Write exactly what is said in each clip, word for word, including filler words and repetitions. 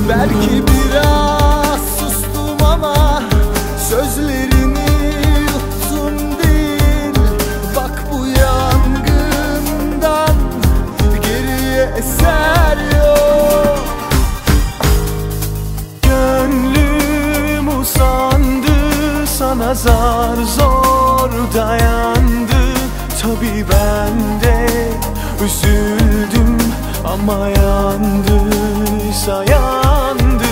Belki biraz sustum ama sözlerini yuttum değil. Bak bu yangından geriye eser yok. Gönlüm usandı, sana zar zor dayandı. Tabii ben de üzüldüm ama yandıysa yandı.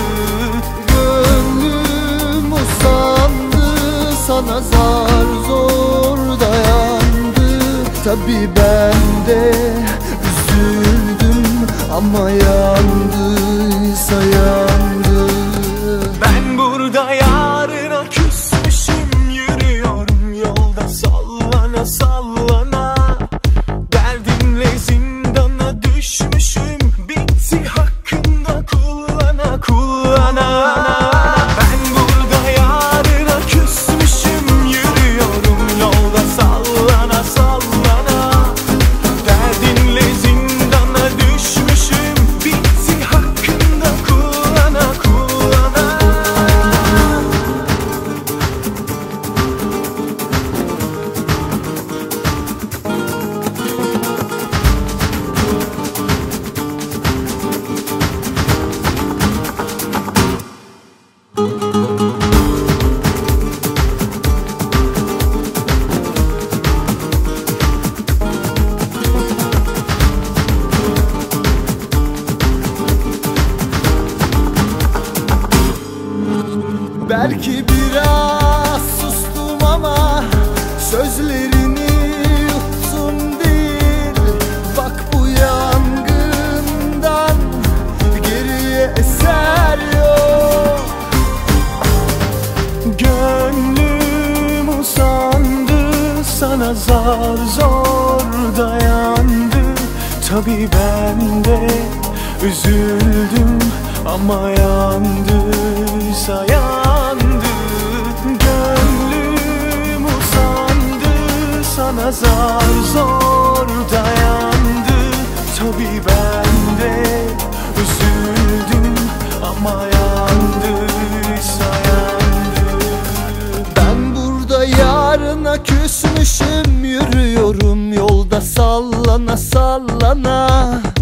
Gönlüm usandı, sana zar zor dayandı. Tabii ben de üzüldüm ama yandıysa yandı. Ben burada yarına küsmüşüm, yürüyorum yolda sallana sallana. Derdimle zindana düşmüşüm, bitti hakkında kullana kullana. Ben burada yarına küsmüşüm, yürüyorum yolda sallana sallana. Derdinle zindana düşmüşüm, bitti hakkında kullana kullana. Belki biraz sustum ama sözlerini yuttum değil. Bak bu yangından geriye eser yok. Gönlüm usandı, sana zar zor dayandı. Tabii ben de üzüldüm ama yandıysa yandı. Gönlüm usandı, sana zar zor dayandı. Tabii ben de üzüldüm ama yandıysa yandı. Ben burada yarına küsmüşüm, yürüyorum yolda sallana sallana.